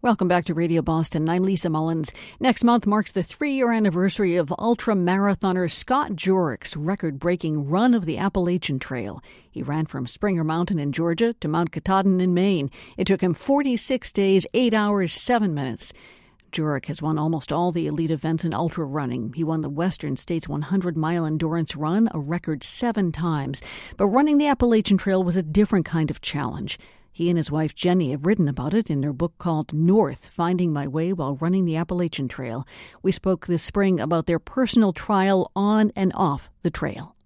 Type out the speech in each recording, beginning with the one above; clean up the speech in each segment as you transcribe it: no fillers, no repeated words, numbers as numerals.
Welcome back to Radio Boston. I'm Lisa Mullins. Next month marks the 3-year anniversary of ultra-marathoner Scott Jurick's record-breaking run of the Appalachian Trail. He ran from Springer Mountain in Georgia to Mount Katahdin in Maine. It took him 46 days, 8 hours, 7 minutes. Jurick has won almost all the elite events in ultra running. He won the Western States 100-mile endurance run a record 7 times. But running the Appalachian Trail was a different kind of challenge. He and his wife Jenny have written about it in their book called North, Finding My Way While Running the Appalachian Trail. We spoke this spring about their personal trial on and off the trail.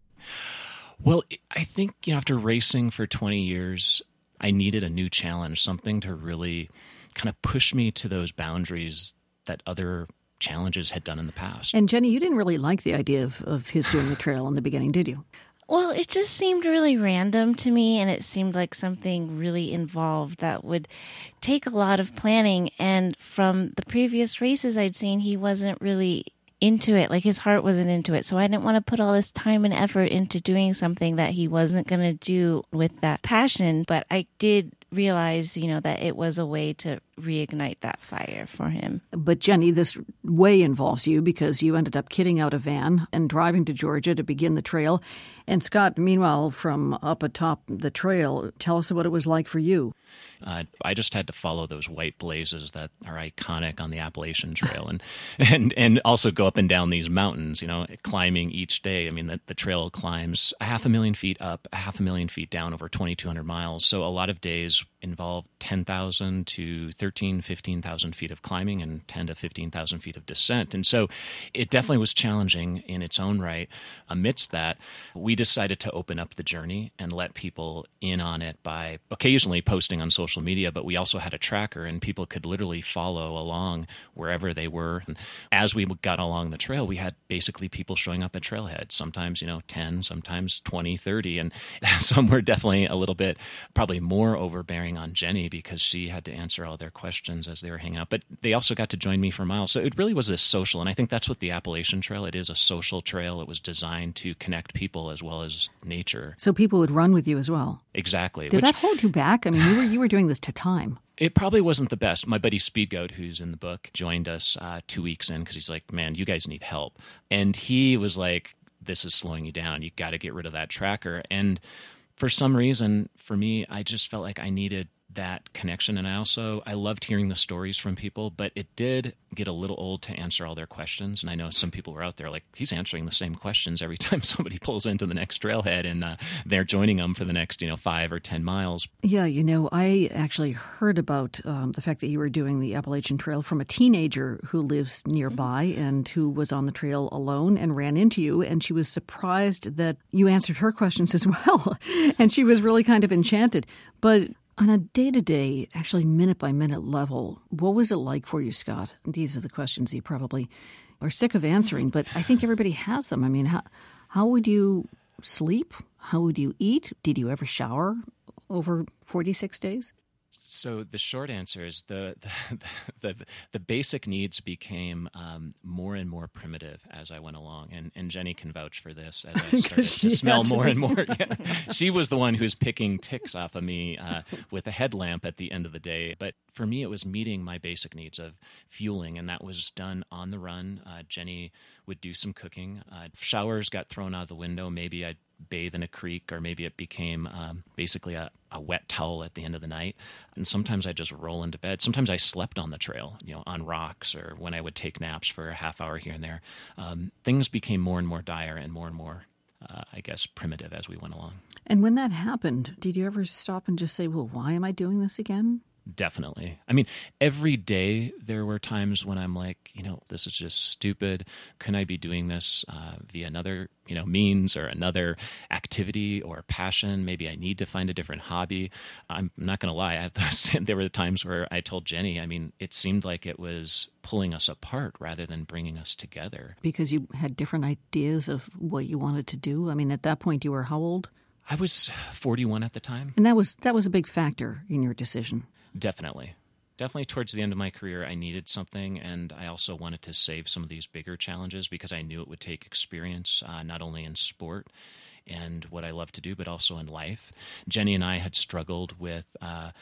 Well, I think, after racing for 20 years, I needed a new challenge, something to really kind of push me to those boundaries that other challenges had done in the past. And Jenny, you didn't really like the idea of his doing the trail in the beginning, did you? Well, it just seemed really random to me, and it seemed like something really involved that would take a lot of planning. And from the previous races I'd seen, he wasn't really into it. Like, his heart wasn't into it. So I didn't want to put all this time and effort into doing something that he wasn't going to do with that passion. But I did realize, that it was a way to reignite that fire for him. But Jenny, this way involves you because you ended up kitting out a van and driving to Georgia to begin the trail. And Scott, meanwhile, from up atop the trail, tell us what it was like for you. I just had to follow those white blazes that are iconic on the Appalachian Trail and also go up and down these mountains, climbing each day. I mean, the trail climbs 500,000 feet up, 500,000 feet down over 2,200 miles. So a lot of days involve 10,000 to 13,000, 15,000 feet of climbing and 10,000 to 15,000 feet of descent. And so it definitely was challenging in its own right. Amidst that, we decided to open up the journey and let people in on it by occasionally posting on social media, but we also had a tracker and people could literally follow along wherever they were. And as we got along the trail, we had basically people showing up at trailhead, sometimes, 10, sometimes 20, 30. And some were definitely a little bit probably more overbearing on Jenny because she had to answer all their questions as they were hanging out. But they also got to join me for miles. So it really was this social. And I think that's what the Appalachian Trail, it is a social trail. It was designed to connect people as well as nature. So people would run with you as well. Exactly. Did that hold you back? I mean, you were doing this to time. It probably wasn't the best. My buddy Speedgoat, who's in the book, joined us 2 weeks in because he's like, man, you guys need help. And he was like, this is slowing you down. You got to get rid of that tracker. And for some reason, for me, I just felt like I needed that connection. And I loved hearing the stories from people, but it did get a little old to answer all their questions. And I know some people were out there like, he's answering the same questions every time somebody pulls into the next trailhead and they're joining them for the next, 5 or 10 miles. Yeah, I actually heard about the fact that you were doing the Appalachian Trail from a teenager who lives nearby and who was on the trail alone and ran into you. And she was surprised that you answered her questions as well. And she was really kind of enchanted. But on a day-to-day, actually minute-by-minute level, what was it like for you, Scott? These are the questions you probably are sick of answering, but I think everybody has them. I mean, how would you sleep? How would you eat? Did you ever shower over 46 days? So the short answer is the basic needs became more and more primitive as I went along, and Jenny can vouch for this as I started to smell more and more. Yeah. She was the one who's picking ticks off of me with a headlamp at the end of the day. But for me, it was meeting my basic needs of fueling, and that was done on the run. Jenny would do some cooking. Showers got thrown out of the window. Maybe I'd bathe in a creek, or maybe it became basically a wet towel at the end of the night. And sometimes I just roll into bed. Sometimes I slept on the trail, on rocks, or when I would take naps for a half hour here and there. Things became more and more dire and more, primitive as we went along. And when that happened, did you ever stop and just say, well, why am I doing this again? Definitely. I mean, every day there were times when I'm like, this is just stupid. Couldn't I be doing this via another, means or another activity or passion? Maybe I need to find a different hobby. I'm not going to lie. There were times where I told Jenny, it seemed like it was pulling us apart rather than bringing us together. Because you had different ideas of what you wanted to do? I mean, at that point, you were how old? I was 41 at the time. And that was a big factor in your decision. Definitely towards the end of my career, I needed something, and I also wanted to save some of these bigger challenges because I knew it would take experience, not only in sport and what I love to do, but also in life. Jenny and I had struggled with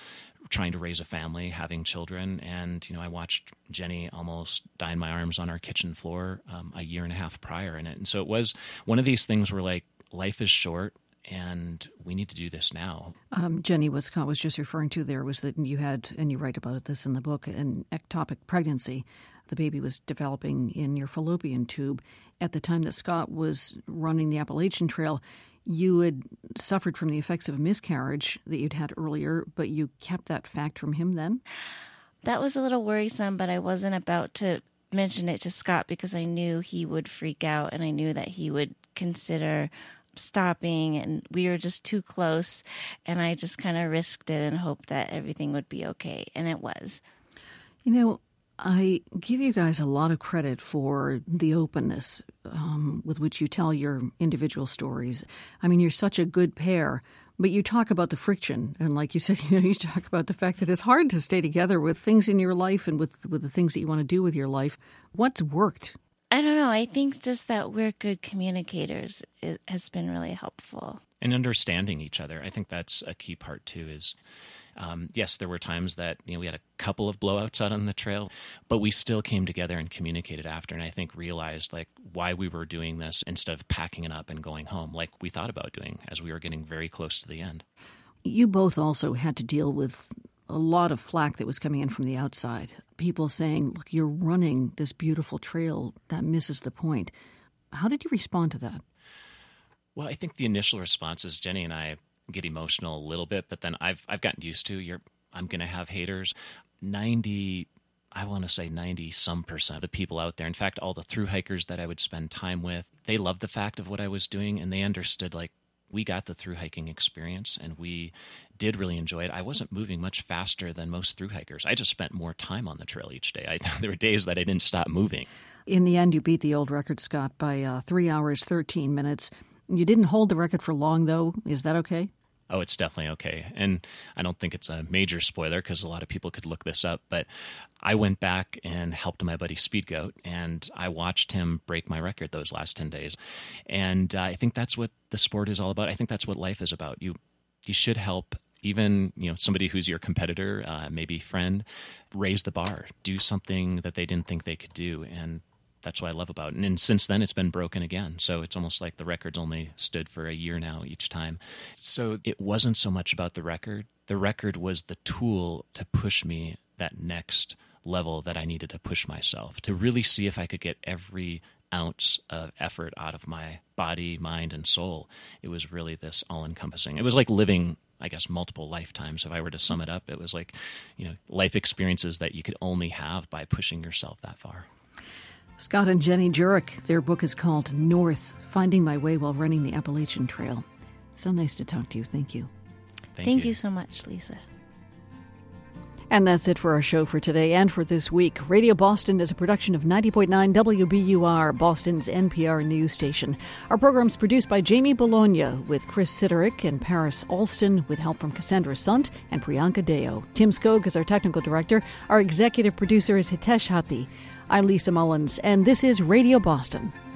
trying to raise a family, having children. And, I watched Jenny almost die in my arms on our kitchen floor a year and a half prior in it. And so it was one of these things where, like, life is short and we need to do this now. Jenny, what Scott was just referring to there was that you had, and you write about this in the book, an ectopic pregnancy. The baby was developing in your fallopian tube. At the time that Scott was running the Appalachian Trail, you had suffered from the effects of a miscarriage that you'd had earlier, but you kept that fact from him then? That was a little worrisome, but I wasn't about to mention it to Scott because I knew he would freak out and I knew that he would consider stopping, and we were just too close, and I just kind of risked it and hoped that everything would be okay, and it was. I give you guys a lot of credit for the openness with which you tell your individual stories. I mean, you're such a good pair, but you talk about the friction. And like you said, you talk about the fact that it's hard to stay together with things in your life and with the things that you want to do with your life. What's worked? I don't know. I think just that we're good communicators has been really helpful. And understanding each other. I think that's a key part, too, is... yes, there were times that we had a couple of blowouts out on the trail, but we still came together and communicated after, and I think realized like why we were doing this instead of packing it up and going home like we thought about doing as we were getting very close to the end. You both also had to deal with a lot of flack that was coming in from the outside. People saying, look, you're running this beautiful trail that misses the point. How did you respond to that? Well, I think the initial response is Jenny and I get emotional a little bit, but then I've gotten used to I'm going to have haters. 90% of the people out there, in fact, all the thru hikers that I would spend time with, they loved the fact of what I was doing, and they understood like we got the thru hiking experience and we did really enjoy it. I wasn't moving much faster than most thru hikers. I just spent more time on the trail each day. There were days that I didn't stop moving. In the end, you beat the old record, Scott, by 3 hours, 13 minutes. You didn't hold the record for long, though. Is that okay? Oh, it's definitely okay. And I don't think it's a major spoiler because a lot of people could look this up. But I went back and helped my buddy Speed Goat, and I watched him break my record those last 10 days. And I think that's what the sport is all about. I think that's what life is about. You should help even somebody who's your competitor, maybe friend, raise the bar, do something that they didn't think they could do. And that's what I love about it. And since then, it's been broken again. So it's almost like the record's only stood for a year now each time. So it wasn't so much about the record. The record was the tool to push me that next level that I needed to push myself, to really see if I could get every ounce of effort out of my body, mind, and soul. It was really this all-encompassing. It was like living, I guess, multiple lifetimes. If I were to sum it up, it was like, life experiences that you could only have by pushing yourself that far. Scott and Jenny Jurek, their book is called North, Finding My Way While Running the Appalachian Trail. So nice to talk to you. Thank you. Thank you so much, Lisa. And that's it for our show for today and for this week. Radio Boston is a production of 90.9 WBUR, Boston's NPR news station. Our program's produced by Jamie Bologna with Chris Siderick and Paris Alston with help from Cassandra Sunt and Priyanka Deo. Tim Skog is our technical director. Our executive producer is Hitesh Hathi. I'm Lisa Mullins, and this is Radio Boston.